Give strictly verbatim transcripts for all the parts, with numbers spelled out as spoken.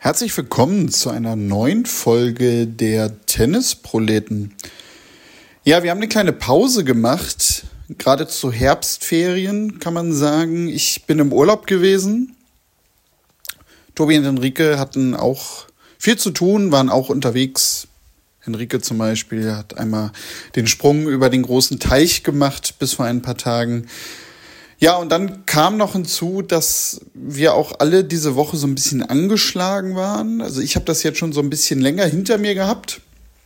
Herzlich willkommen zu einer neuen Folge der Tennisproleten. Ja, wir haben eine kleine Pause gemacht, gerade zu Herbstferien kann man sagen. Ich bin im Urlaub gewesen. Tobi und Henrike hatten auch viel zu tun, waren auch unterwegs. Henrike zum Beispiel hat einmal den Sprung über den großen Teich gemacht bis vor ein paar Tagen. Ja, und dann kam noch hinzu, dass wir auch alle diese Woche so ein bisschen angeschlagen waren. Also ich habe das jetzt schon so ein bisschen länger hinter mir gehabt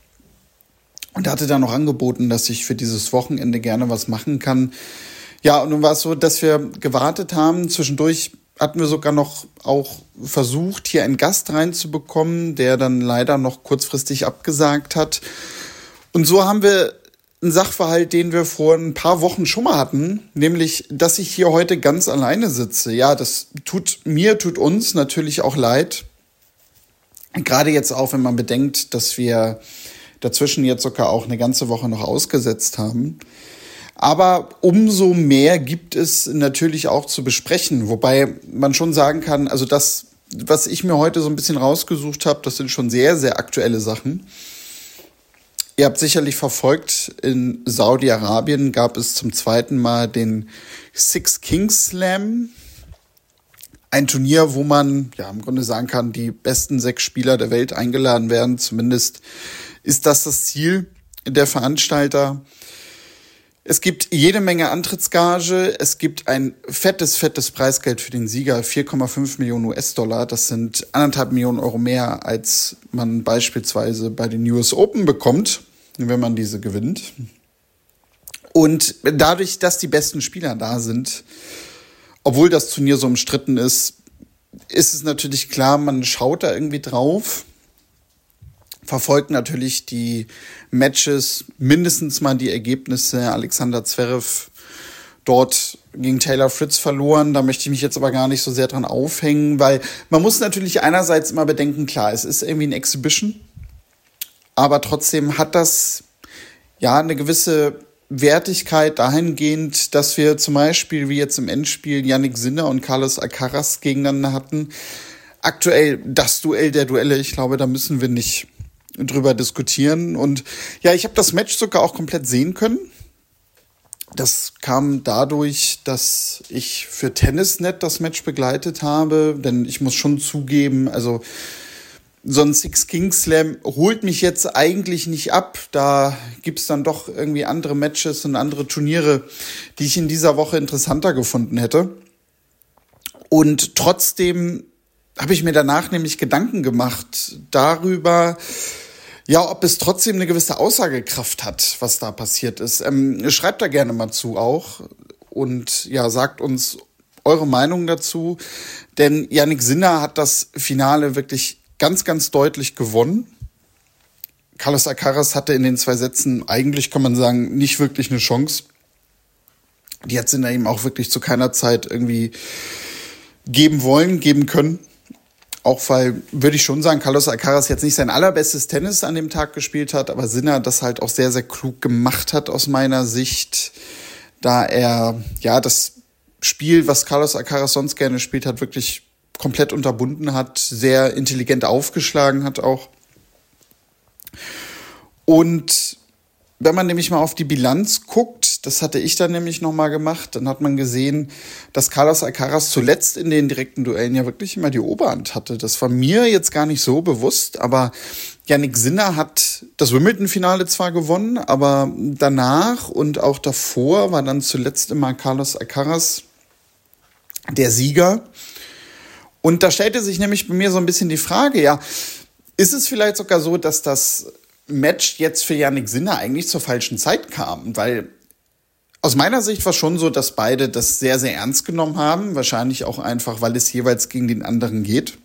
und hatte dann noch angeboten, dass ich für dieses Wochenende gerne was machen kann. Ja, und nun war es so, dass wir gewartet haben. Zwischendurch hatten wir sogar noch auch versucht, hier einen Gast reinzubekommen, der dann leider noch kurzfristig abgesagt hat. Und so haben wir ein Sachverhalt, den wir vor ein paar Wochen schon mal hatten, nämlich, dass ich hier heute ganz alleine sitze. Ja, das tut mir, tut uns natürlich auch leid. Gerade jetzt auch, wenn man bedenkt, dass wir dazwischen jetzt sogar auch eine ganze Woche noch ausgesetzt haben. Aber umso mehr gibt es natürlich auch zu besprechen, wobei man schon sagen kann, also das, was ich mir heute so ein bisschen rausgesucht habe, das sind schon sehr, sehr aktuelle Sachen. Ihr habt sicherlich verfolgt, in Saudi-Arabien gab es zum zweiten Mal den Six Kings Slam. Ein Turnier, wo man ja im Grunde sagen kann, die besten sechs Spieler der Welt eingeladen werden. Zumindest ist das das Ziel der Veranstalter. Es gibt jede Menge Antrittsgage. Es gibt ein fettes, fettes Preisgeld für den Sieger, vier Komma fünf Millionen U S-Dollar. Das sind anderthalb Millionen Euro mehr, als man beispielsweise bei den U S Open bekommt, wenn man diese gewinnt. Und dadurch, dass die besten Spieler da sind, obwohl das Turnier so umstritten ist, ist es natürlich klar, man schaut da irgendwie drauf, verfolgt natürlich die Matches, mindestens mal die Ergebnisse. Alexander Zverev dort gegen Taylor Fritz verloren. Da möchte ich mich jetzt aber gar nicht so sehr dran aufhängen, weil man muss natürlich einerseits immer bedenken, klar, es ist irgendwie ein Exhibition, aber trotzdem hat das ja eine gewisse Wertigkeit dahingehend, dass wir zum Beispiel wie jetzt im Endspiel Jannik Sinner und Carlos Alcaraz gegeneinander hatten. Aktuell das Duell der Duelle, ich glaube, da müssen wir nicht drüber diskutieren. Und ja, ich habe das Match sogar auch komplett sehen können. Das kam dadurch, dass ich für Tennisnet das Match begleitet habe, denn ich muss schon zugeben, also so ein Six Kings Slam holt mich jetzt eigentlich nicht ab. Da gibt's dann doch irgendwie andere Matches und andere Turniere, die ich in dieser Woche interessanter gefunden hätte. Und trotzdem habe ich mir danach nämlich Gedanken gemacht darüber, ja, ob es trotzdem eine gewisse Aussagekraft hat, was da passiert ist. Ähm, schreibt da gerne mal zu auch und ja, sagt uns eure Meinung dazu. Denn Jannik Sinner hat das Finale wirklich ganz, ganz deutlich gewonnen. Carlos Alcaraz hatte in den zwei Sätzen eigentlich, kann man sagen, nicht wirklich eine Chance. Die hat Sinner ihm auch wirklich zu keiner Zeit irgendwie geben wollen, geben können. Auch weil, würde ich schon sagen, Carlos Alcaraz jetzt nicht sein allerbestes Tennis an dem Tag gespielt hat, aber Sinner das halt auch sehr, sehr klug gemacht hat aus meiner Sicht, da er ja das Spiel, was Carlos Alcaraz sonst gerne spielt hat, wirklich komplett unterbunden hat, sehr intelligent aufgeschlagen hat auch. Und wenn man nämlich mal auf die Bilanz guckt, das hatte ich dann nämlich nochmal gemacht, dann hat man gesehen, dass Carlos Alcaraz zuletzt in den direkten Duellen ja wirklich immer die Oberhand hatte. Das war mir jetzt gar nicht so bewusst, aber Jannik Sinner hat das Wimbledon-Finale zwar gewonnen, aber danach und auch davor war dann zuletzt immer Carlos Alcaraz der Sieger. Und da stellte sich nämlich bei mir so ein bisschen die Frage, ja, ist es vielleicht sogar so, dass das Match jetzt für Jannik Sinner eigentlich zur falschen Zeit kam, weil aus meiner Sicht war schon so, dass beide das sehr, sehr ernst genommen haben, wahrscheinlich auch einfach, weil es jeweils gegen den anderen geht.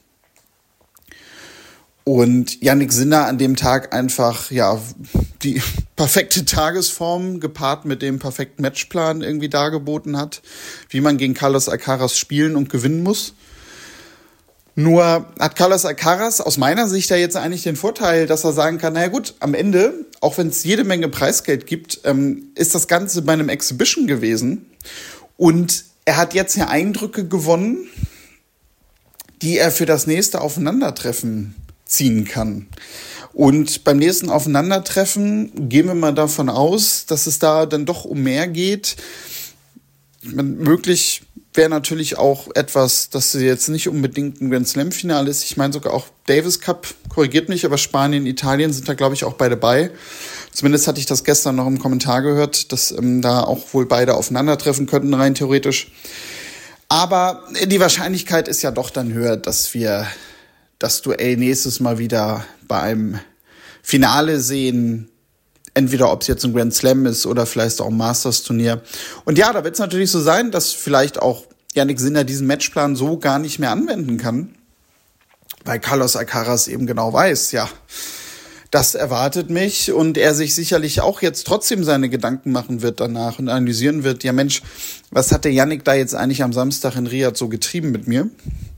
Und Jannik Sinner an dem Tag einfach, ja, die perfekte Tagesform gepaart mit dem perfekten Matchplan irgendwie dargeboten hat, wie man gegen Carlos Alcaraz spielen und gewinnen muss. Nur hat Carlos Alcaraz aus meiner Sicht ja jetzt eigentlich den Vorteil, dass er sagen kann, naja gut, am Ende, auch wenn es jede Menge Preisgeld gibt, ähm, ist das Ganze bei einem Exhibition gewesen. Und er hat jetzt ja Eindrücke gewonnen, die er für das nächste Aufeinandertreffen ziehen kann. Und beim nächsten Aufeinandertreffen gehen wir mal davon aus, dass es da dann doch um mehr geht. Möglich wäre natürlich auch etwas, dass es jetzt nicht unbedingt ein Grand Slam-Finale ist. Ich meine sogar auch Davis Cup, korrigiert mich, aber Spanien, Italien sind da, glaube ich, auch beide bei. Zumindest hatte ich das gestern noch im Kommentar gehört, dass ähm, da auch wohl beide aufeinandertreffen könnten, rein theoretisch. Aber die Wahrscheinlichkeit ist ja doch dann höher, dass wir das Duell nächstes Mal wieder bei einem Finale sehen. Entweder ob es jetzt ein Grand Slam ist oder vielleicht auch ein Masters-Turnier. Und ja, da wird es natürlich so sein, dass vielleicht auch Jannik Sinner diesen Matchplan so gar nicht mehr anwenden kann. Weil Carlos Alcaraz eben genau weiß, ja, das erwartet mich. Und er sich sicherlich auch jetzt trotzdem seine Gedanken machen wird danach und analysieren wird. Ja Mensch, was hat der Jannik da jetzt eigentlich am Samstag in Riyadh so getrieben mit mir?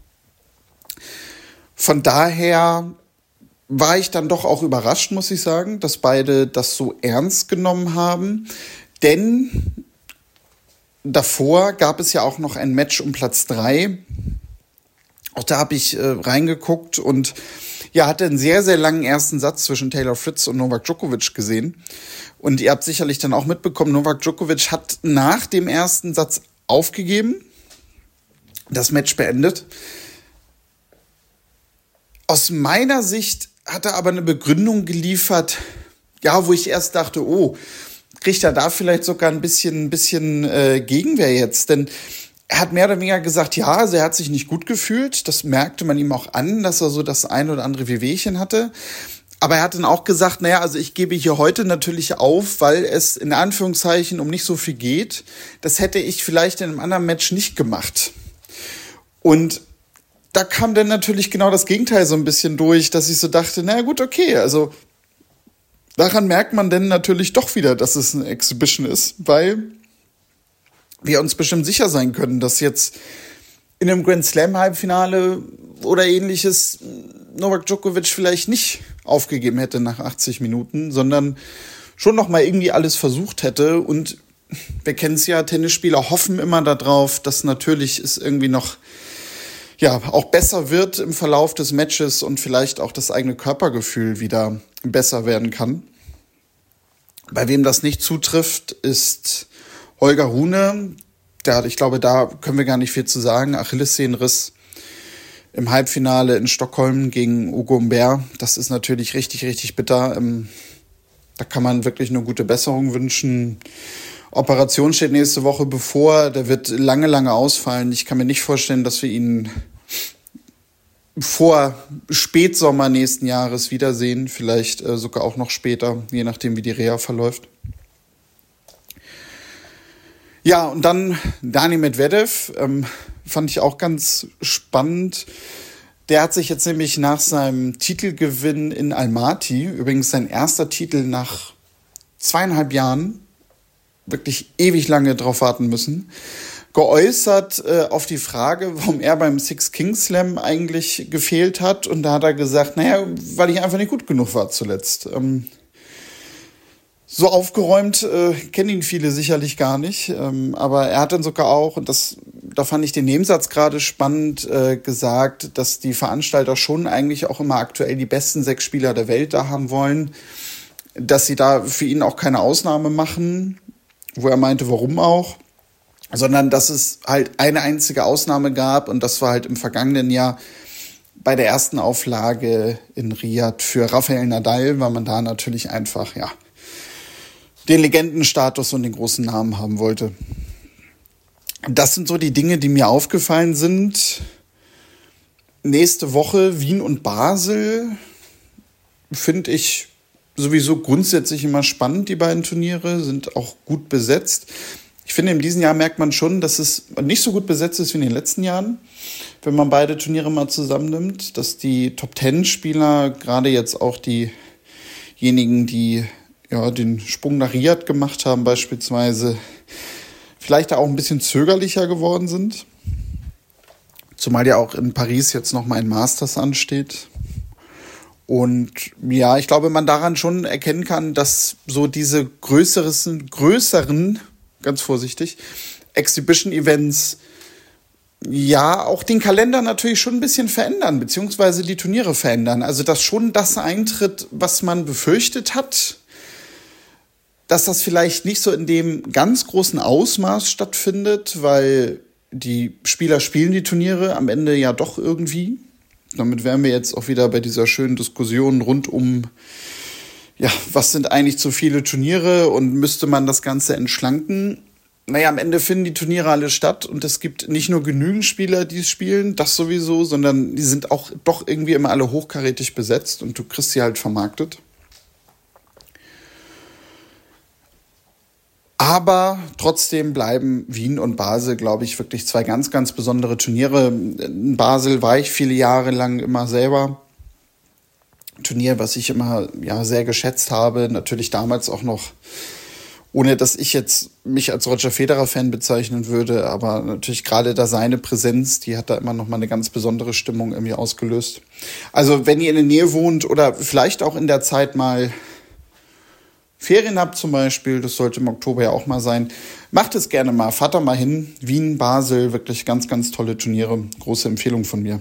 Von daher war ich dann doch auch überrascht, muss ich sagen, dass beide das so ernst genommen haben. Denn davor gab es ja auch noch ein Match um Platz drei. Auch da habe ich äh, reingeguckt und ja, hatte einen sehr, sehr langen ersten Satz zwischen Taylor Fritz und Novak Djokovic gesehen. Und ihr habt sicherlich dann auch mitbekommen, Novak Djokovic hat nach dem ersten Satz aufgegeben, das Match beendet. Aus meiner Sicht hat er aber eine Begründung geliefert, ja, wo ich erst dachte, oh, kriegt er da vielleicht sogar ein bisschen, ein bisschen äh, Gegenwehr jetzt? Denn er hat mehr oder weniger gesagt, ja, also er hat sich nicht gut gefühlt. Das merkte man ihm auch an, dass er so das ein oder andere Wehwehchen hatte. Aber er hat dann auch gesagt, naja, also ich gebe hier heute natürlich auf, weil es in Anführungszeichen um nicht so viel geht. Das hätte ich vielleicht in einem anderen Match nicht gemacht. Und da kam dann natürlich genau das Gegenteil so ein bisschen durch, dass ich so dachte, na gut, okay, also daran merkt man dann natürlich doch wieder, dass es eine Exhibition ist, weil wir uns bestimmt sicher sein können, dass jetzt in einem Grand Slam Halbfinale oder ähnliches Novak Djokovic vielleicht nicht aufgegeben hätte nach achtzig Minuten, sondern schon noch mal irgendwie alles versucht hätte. Und wir kennen es ja, Tennisspieler hoffen immer darauf, dass natürlich es irgendwie noch ja auch besser wird im Verlauf des Matches und vielleicht auch das eigene Körpergefühl wieder besser werden kann. Bei wem das nicht zutrifft, ist Holger Rune. Der, ich glaube, da können wir gar nicht viel zu sagen. Achillessehnenriss im Halbfinale in Stockholm gegen Ugo Humbert. Das ist natürlich richtig, richtig bitter. Ähm, da kann man wirklich eine gute Besserung wünschen. Operation steht nächste Woche bevor. Der wird lange, lange ausfallen. Ich kann mir nicht vorstellen, dass wir ihn vor Spätsommer nächsten Jahres wiedersehen. Vielleicht äh, sogar auch noch später, je nachdem, wie die Reha verläuft. Ja, und dann Dani Medvedev, ähm, fand ich auch ganz spannend. Der hat sich jetzt nämlich nach seinem Titelgewinn in Almaty, übrigens sein erster Titel nach zweieinhalb Jahren, wirklich ewig lange drauf warten müssen, geäußert äh, auf die Frage, warum er beim Six Kings Slam eigentlich gefehlt hat. Und da hat er gesagt, naja, weil ich einfach nicht gut genug war zuletzt. Ähm, so aufgeräumt äh, kennen ihn viele sicherlich gar nicht. Ähm, aber er hat dann sogar auch, und das, da fand ich den Nebensatz gerade spannend, äh, gesagt, dass die Veranstalter schon eigentlich auch immer aktuell die besten sechs Spieler der Welt da haben wollen, dass sie da für ihn auch keine Ausnahme machen, wo er meinte, warum auch, sondern dass es halt eine einzige Ausnahme gab und das war halt im vergangenen Jahr bei der ersten Auflage in Riyadh für Rafael Nadal, weil man da natürlich einfach, ja, den Legendenstatus und den großen Namen haben wollte. Das sind so die Dinge, die mir aufgefallen sind. Nächste Woche Wien und Basel finde ich sowieso grundsätzlich immer spannend, die beiden Turniere, sind auch gut besetzt. Ich finde, in diesem Jahr merkt man schon, dass es nicht so gut besetzt ist wie in den letzten Jahren, wenn man beide Turniere mal zusammennimmt, dass die Top-Ten-Spieler, gerade jetzt auch diejenigen, die ja den Sprung nach Riyadh gemacht haben beispielsweise, vielleicht auch ein bisschen zögerlicher geworden sind. Zumal ja auch in Paris jetzt noch mal ein Masters ansteht. Und ja, ich glaube, man daran schon erkennen kann, dass so diese größeren, größeren, ganz vorsichtig, Exhibition-Events ja, auch den Kalender natürlich schon ein bisschen verändern, beziehungsweise die Turniere verändern. Also, dass schon das eintritt, was man befürchtet hat, dass das vielleicht nicht so in dem ganz großen Ausmaß stattfindet, weil die Spieler spielen die Turniere am Ende ja doch irgendwie. Damit wären wir jetzt auch wieder bei dieser schönen Diskussion rund um, ja, was sind eigentlich zu viele Turniere und müsste man das Ganze entschlanken? Naja, am Ende finden die Turniere alle statt und es gibt nicht nur genügend Spieler, die es spielen, das sowieso, sondern die sind auch doch irgendwie immer alle hochkarätig besetzt und du kriegst sie halt vermarktet. Aber trotzdem bleiben Wien und Basel, glaube ich, wirklich zwei ganz, ganz besondere Turniere. In Basel war ich viele Jahre lang immer selber. Turnier, was ich immer ja sehr geschätzt habe, natürlich damals auch noch, ohne dass ich jetzt mich als Roger Federer-Fan bezeichnen würde, aber natürlich gerade da seine Präsenz, die hat da immer noch mal eine ganz besondere Stimmung irgendwie ausgelöst. Also wenn ihr in der Nähe wohnt oder vielleicht auch in der Zeit mal Ferien habt zum Beispiel, das sollte im Oktober ja auch mal sein, macht es gerne mal, fahrt da mal hin. Wien, Basel, wirklich ganz, ganz tolle Turniere, große Empfehlung von mir.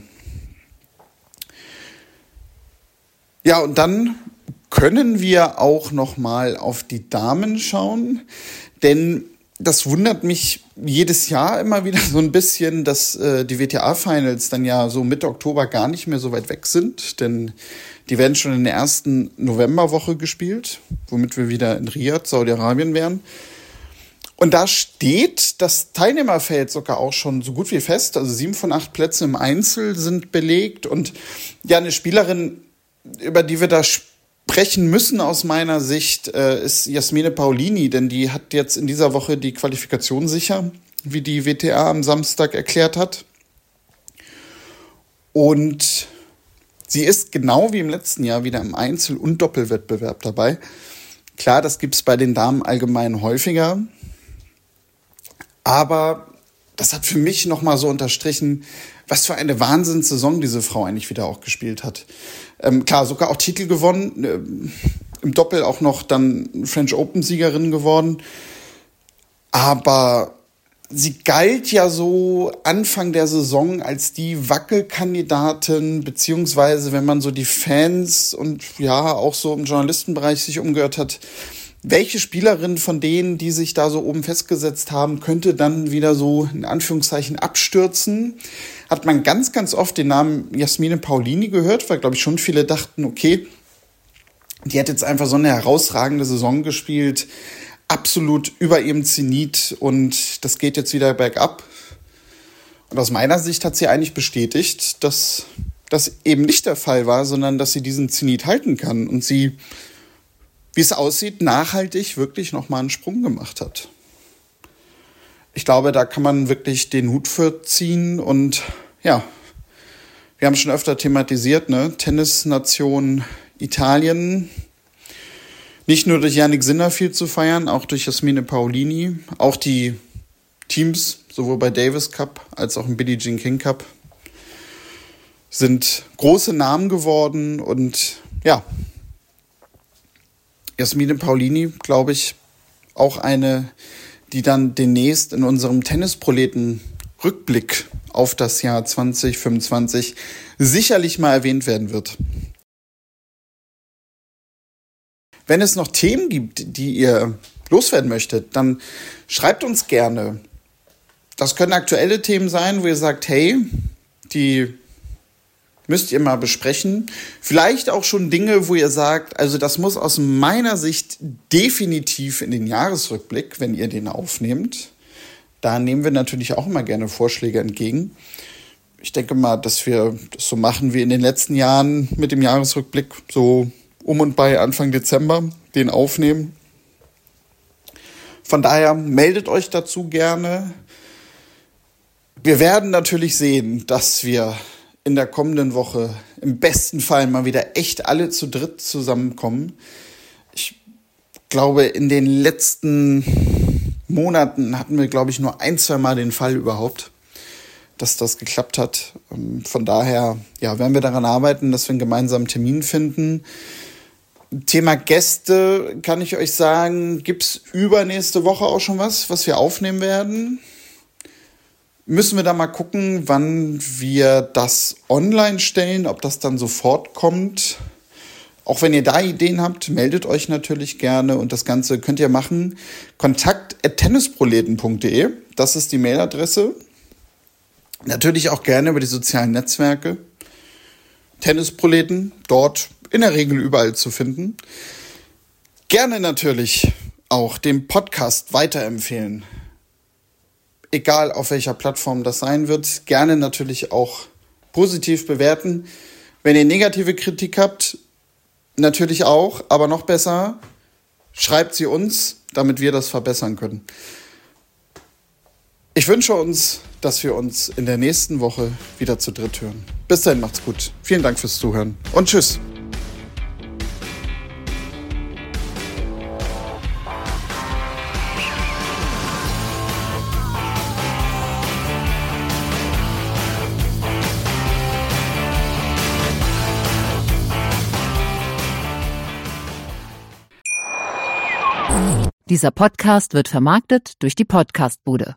Ja, und dann können wir auch noch mal auf die Damen schauen, denn das wundert mich jedes Jahr immer wieder so ein bisschen, dass äh, die W T A-Finals dann ja so Mitte Oktober gar nicht mehr so weit weg sind, denn die werden schon in der ersten Novemberwoche gespielt, womit wir wieder in Riyadh, Saudi-Arabien wären. Und da steht das Teilnehmerfeld sogar auch schon so gut wie fest, also sieben von acht Plätzen im Einzel sind belegt und ja, eine Spielerin, über die wir da sprechen müssen aus meiner Sicht, äh, ist Jasmine Paolini, denn die hat jetzt in dieser Woche die Qualifikation sicher, wie die W T A am Samstag erklärt hat. Und sie ist genau wie im letzten Jahr wieder im Einzel- und Doppelwettbewerb dabei. Klar, das gibt's bei den Damen allgemein häufiger, aber das hat für mich nochmal so unterstrichen, was für eine Wahnsinnssaison diese Frau eigentlich wieder auch gespielt hat. Ähm, klar, sogar auch Titel gewonnen, äh, im Doppel auch noch dann French Open-Siegerin geworden. Aber sie galt ja so Anfang der Saison als die Wackelkandidatin, beziehungsweise wenn man so die Fans und ja auch so im Journalistenbereich sich umgehört hat, welche Spielerin von denen, die sich da so oben festgesetzt haben, könnte dann wieder so in Anführungszeichen abstürzen, hat man ganz, ganz oft den Namen Jasmine Paolini gehört, weil, glaube ich, schon viele dachten, okay, die hat jetzt einfach so eine herausragende Saison gespielt, absolut über ihrem Zenit und das geht jetzt wieder bergab. Und aus meiner Sicht hat sie eigentlich bestätigt, dass das eben nicht der Fall war, sondern dass sie diesen Zenit halten kann und sie, wie es aussieht, nachhaltig wirklich nochmal einen Sprung gemacht hat. Ich glaube, da kann man wirklich den Hut für ziehen und ja, wir haben schon öfter thematisiert, ne? Tennisnation Italien, nicht nur durch Jannik Sinner viel zu feiern, auch durch Jasmine Paolini, auch die Teams, sowohl bei Davis Cup als auch im Billie Jean King Cup, sind große Namen geworden und ja, Jasmine Paolini, glaube ich, auch eine, die dann demnächst in unserem Tennisproleten-Rückblick auf das Jahr zwanzig fünfundzwanzig sicherlich mal erwähnt werden wird. Wenn es noch Themen gibt, die ihr loswerden möchtet, dann schreibt uns gerne. Das können aktuelle Themen sein, wo ihr sagt, hey, die müsst ihr mal besprechen. Vielleicht auch schon Dinge, wo ihr sagt, also das muss aus meiner Sicht definitiv in den Jahresrückblick, wenn ihr den aufnehmt. Da nehmen wir natürlich auch immer gerne Vorschläge entgegen. Ich denke mal, dass wir das so machen wie in den letzten Jahren mit dem Jahresrückblick, so um und bei Anfang Dezember den aufnehmen. Von daher meldet euch dazu gerne. Wir werden natürlich sehen, dass wir in der kommenden Woche im besten Fall mal wieder echt alle zu dritt zusammenkommen. Ich glaube, in den letzten Monaten hatten wir, glaube ich, nur ein, zwei Mal den Fall überhaupt, dass das geklappt hat. Von daher ja, werden wir daran arbeiten, dass wir einen gemeinsamen Termin finden. Thema Gäste kann ich euch sagen, gibt's übernächste Woche auch schon was, was wir aufnehmen werden. Müssen wir da mal gucken, wann wir das online stellen, ob das dann sofort kommt. Auch wenn ihr da Ideen habt, meldet euch natürlich gerne. Und das Ganze könnt ihr machen. kontakt at tennisproleten punkt de, das ist die Mailadresse. Natürlich auch gerne über die sozialen Netzwerke. Tennisproleten, dort in der Regel überall zu finden. Gerne natürlich auch den Podcast weiterempfehlen. Egal auf welcher Plattform das sein wird, gerne natürlich auch positiv bewerten. Wenn ihr negative Kritik habt, natürlich auch, aber noch besser, schreibt sie uns, damit wir das verbessern können. Ich wünsche uns, dass wir uns in der nächsten Woche wieder zu dritt hören. Bis dahin, macht's gut. Vielen Dank fürs Zuhören und tschüss. Dieser Podcast wird vermarktet durch die Podcastbude.